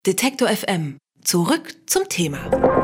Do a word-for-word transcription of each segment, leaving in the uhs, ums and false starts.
Detektor F M. Zurück zum Thema.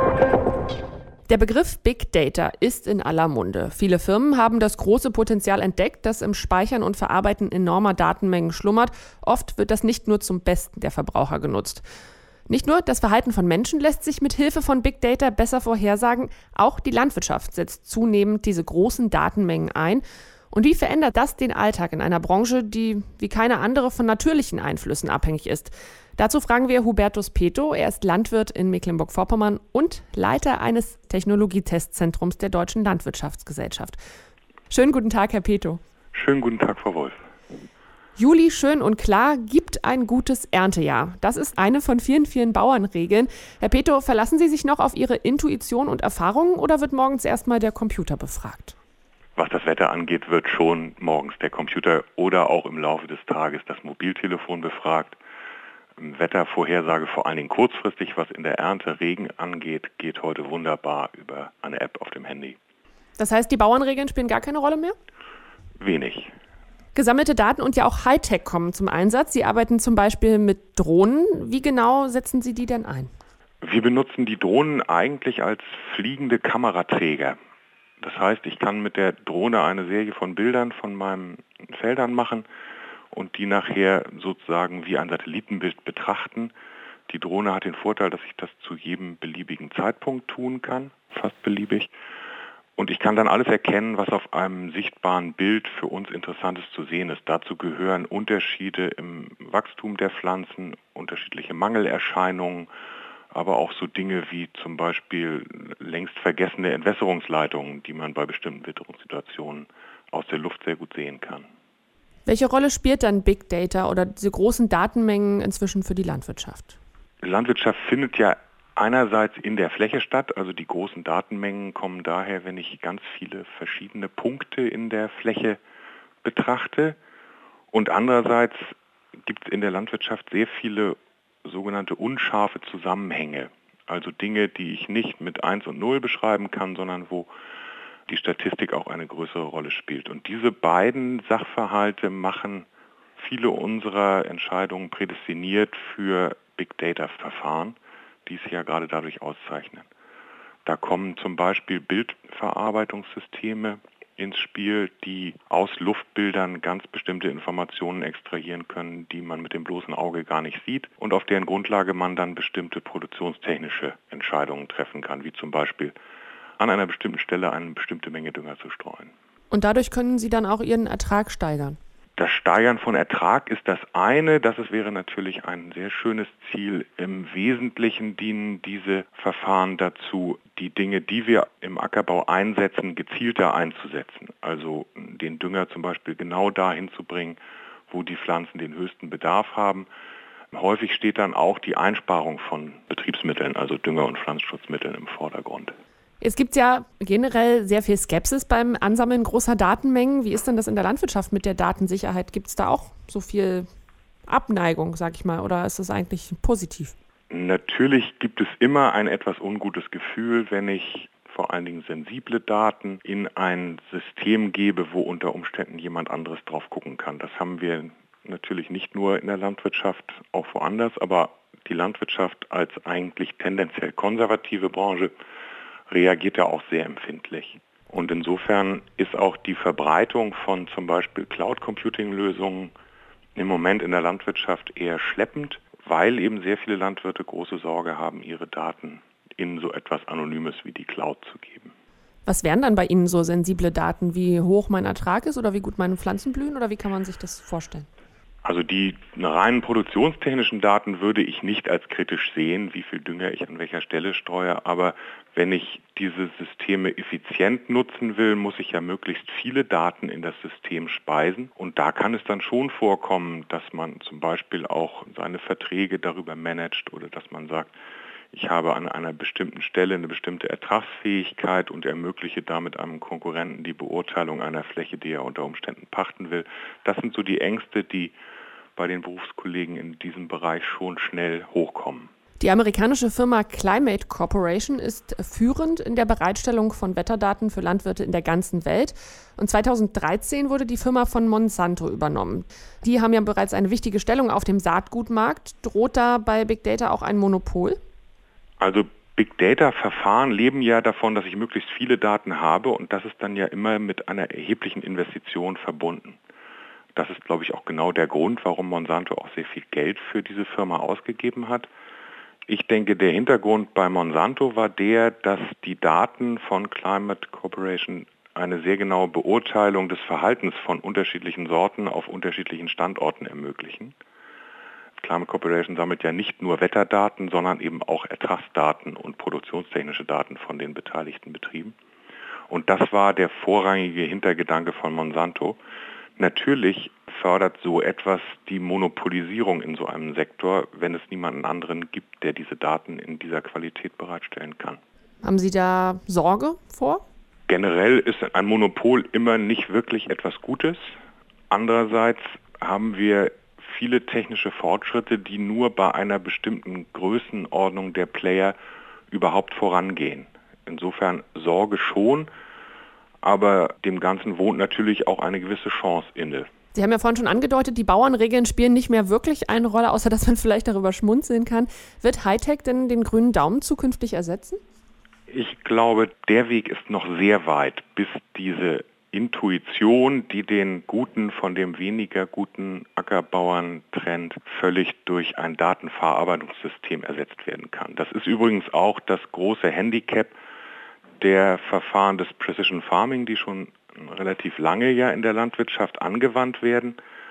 Der Begriff Big Data ist in aller Munde. Viele Firmen haben das große Potenzial entdeckt, das im Speichern und Verarbeiten enormer Datenmengen schlummert. Oft wird das nicht nur zum Besten der Verbraucher genutzt. Nicht nur das Verhalten von Menschen lässt sich mit Hilfe von Big Data besser vorhersagen, auch die Landwirtschaft setzt zunehmend diese großen Datenmengen ein. Und wie verändert das den Alltag in einer Branche, die wie keine andere von natürlichen Einflüssen abhängig ist? Dazu fragen wir Hubertus Peto. Er ist Landwirt in Mecklenburg-Vorpommern und Leiter eines Technologietestzentrums der Deutschen Landwirtschaftsgesellschaft. Schönen guten Tag, Herr Peto. Schönen guten Tag, Frau Wolf. Juli, schön und klar, gibt ein gutes Erntejahr. Das ist eine von vielen, vielen Bauernregeln. Herr Peto, verlassen Sie sich noch auf Ihre Intuition und Erfahrungen oder wird morgens erstmal der Computer befragt? Was das Wetter angeht, wird schon morgens der Computer oder auch im Laufe des Tages das Mobiltelefon befragt. Wettervorhersage vor allen Dingen kurzfristig, was in der Ernte Regen angeht, geht heute wunderbar über eine App auf dem Handy. Das heißt, die Bauernregeln spielen gar keine Rolle mehr? Wenig. Gesammelte Daten und ja auch Hightech kommen zum Einsatz. Sie arbeiten zum Beispiel mit Drohnen. Wie genau setzen Sie die denn ein? Wir benutzen die Drohnen eigentlich als fliegende Kameraträger. Das heißt, ich kann mit der Drohne eine Serie von Bildern von meinen Feldern machen und die nachher sozusagen wie ein Satellitenbild betrachten. Die Drohne hat den Vorteil, dass ich das zu jedem beliebigen Zeitpunkt tun kann, fast beliebig. Und ich kann dann alles erkennen, was auf einem sichtbaren Bild für uns Interessantes zu sehen ist. Dazu gehören Unterschiede im Wachstum der Pflanzen, unterschiedliche Mangelerscheinungen, aber auch so Dinge wie zum Beispiel längst vergessene Entwässerungsleitungen, die man bei bestimmten Witterungssituationen aus der Luft sehr gut sehen kann. Welche Rolle spielt dann Big Data oder diese großen Datenmengen inzwischen für die Landwirtschaft? Die Landwirtschaft findet ja einerseits in der Fläche statt, also die großen Datenmengen kommen daher, wenn ich ganz viele verschiedene Punkte in der Fläche betrachte. Und andererseits gibt es in der Landwirtschaft sehr viele sogenannte unscharfe Zusammenhänge, also Dinge, die ich nicht mit eins und null beschreiben kann, sondern wo die Statistik auch eine größere Rolle spielt. Und diese beiden Sachverhalte machen viele unserer Entscheidungen prädestiniert für Big Data-Verfahren, die sich ja gerade dadurch auszeichnen. Da kommen zum Beispiel Bildverarbeitungssysteme ins Spiel, die aus Luftbildern ganz bestimmte Informationen extrahieren können, die man mit dem bloßen Auge gar nicht sieht und auf deren Grundlage man dann bestimmte produktionstechnische Entscheidungen treffen kann, wie zum Beispiel an einer bestimmten Stelle eine bestimmte Menge Dünger zu streuen. Und dadurch können Sie dann auch Ihren Ertrag steigern? Das Steigern von Ertrag ist das eine, das wäre natürlich ein sehr schönes Ziel. Im Wesentlichen dienen diese Verfahren dazu, die Dinge, die wir im Ackerbau einsetzen, gezielter einzusetzen. Also den Dünger zum Beispiel genau dahin zu bringen, wo die Pflanzen den höchsten Bedarf haben. Häufig steht dann auch die Einsparung von Betriebsmitteln, also Dünger- und Pflanzenschutzmitteln im Vordergrund. Es gibt ja generell sehr viel Skepsis beim Ansammeln großer Datenmengen. Wie ist denn das in der Landwirtschaft mit der Datensicherheit? Gibt es da auch so viel Abneigung, sag ich mal, oder ist das eigentlich positiv? Natürlich gibt es immer ein etwas ungutes Gefühl, wenn ich vor allen Dingen sensible Daten in ein System gebe, wo unter Umständen jemand anderes drauf gucken kann. Das haben wir natürlich nicht nur in der Landwirtschaft, auch woanders, aber die Landwirtschaft als eigentlich tendenziell konservative Branche reagiert ja auch sehr empfindlich. Und insofern ist auch die Verbreitung von zum Beispiel Cloud-Computing-Lösungen im Moment in der Landwirtschaft eher schleppend, weil eben sehr viele Landwirte große Sorge haben, ihre Daten in so etwas Anonymes wie die Cloud zu geben. Was wären dann bei Ihnen so sensible Daten, wie hoch mein Ertrag ist oder wie gut meine Pflanzen blühen oder wie kann man sich das vorstellen? Also die reinen produktionstechnischen Daten würde ich nicht als kritisch sehen, wie viel Dünger ich an welcher Stelle streue. Aber wenn ich diese Systeme effizient nutzen will, muss ich ja möglichst viele Daten in das System speisen. Und da kann es dann schon vorkommen, dass man zum Beispiel auch seine Verträge darüber managt oder dass man sagt, ich habe an einer bestimmten Stelle eine bestimmte Ertragsfähigkeit und ermögliche damit einem Konkurrenten die Beurteilung einer Fläche, die er unter Umständen pachten will. Das sind so die Ängste, die bei den Berufskollegen in diesem Bereich schon schnell hochkommen. Die amerikanische Firma Climate Corporation ist führend in der Bereitstellung von Wetterdaten für Landwirte in der ganzen Welt. Und zweitausenddreizehn wurde die Firma von Monsanto übernommen. Die haben ja bereits eine wichtige Stellung auf dem Saatgutmarkt. Droht da bei Big Data auch ein Monopol? Also Big Data-Verfahren leben ja davon, dass ich möglichst viele Daten habe, und das ist dann ja immer mit einer erheblichen Investition verbunden. Das ist, glaube ich, auch genau der Grund, warum Monsanto auch sehr viel Geld für diese Firma ausgegeben hat. Ich denke, der Hintergrund bei Monsanto war der, dass die Daten von Climate Corporation eine sehr genaue Beurteilung des Verhaltens von unterschiedlichen Sorten auf unterschiedlichen Standorten ermöglichen. Climate Corporation sammelt ja nicht nur Wetterdaten, sondern eben auch Ertragsdaten und produktionstechnische Daten von den beteiligten Betrieben. Und das war der vorrangige Hintergedanke von Monsanto. Natürlich fördert so etwas die Monopolisierung in so einem Sektor, wenn es niemanden anderen gibt, der diese Daten in dieser Qualität bereitstellen kann. Haben Sie da Sorge vor? Generell ist ein Monopol immer nicht wirklich etwas Gutes. Andererseits haben wir viele technische Fortschritte, die nur bei einer bestimmten Größenordnung der Player überhaupt vorangehen. Insofern Sorge schon, aber dem Ganzen wohnt natürlich auch eine gewisse Chance inne. Sie haben ja vorhin schon angedeutet, die Bauernregeln spielen nicht mehr wirklich eine Rolle, außer dass man vielleicht darüber schmunzeln kann. Wird Hightech denn den grünen Daumen zukünftig ersetzen? Ich glaube, der Weg ist noch sehr weit, bis diese Intuition, die den guten von dem weniger guten Ackerbauern trennt, völlig durch ein Datenverarbeitungssystem ersetzt werden kann. Das ist übrigens auch das große Handicap der Verfahren des Precision Farming, die schon relativ lange ja in der Landwirtschaft angewandt werden,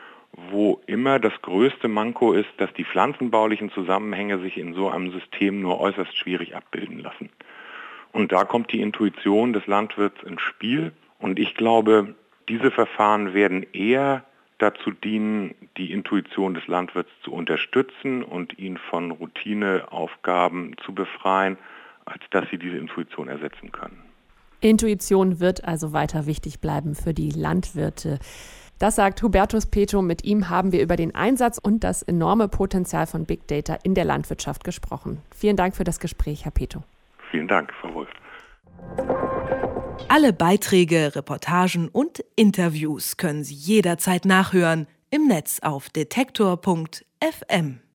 wo immer das größte Manko ist, dass die pflanzenbaulichen Zusammenhänge sich in so einem System nur äußerst schwierig abbilden lassen. Und da kommt die Intuition des Landwirts ins Spiel. Und ich glaube, diese Verfahren werden eher dazu dienen, die Intuition des Landwirts zu unterstützen und ihn von Routineaufgaben zu befreien, als dass sie diese Intuition ersetzen können. Intuition wird also weiter wichtig bleiben für die Landwirte. Das sagt Hubertus Peto. Mit ihm haben wir über den Einsatz und das enorme Potenzial von Big Data in der Landwirtschaft gesprochen. Vielen Dank für das Gespräch, Herr Peto. Vielen Dank, Frau Wolf. Alle Beiträge, Reportagen und Interviews können Sie jederzeit nachhören im Netz auf detektor punkt f m.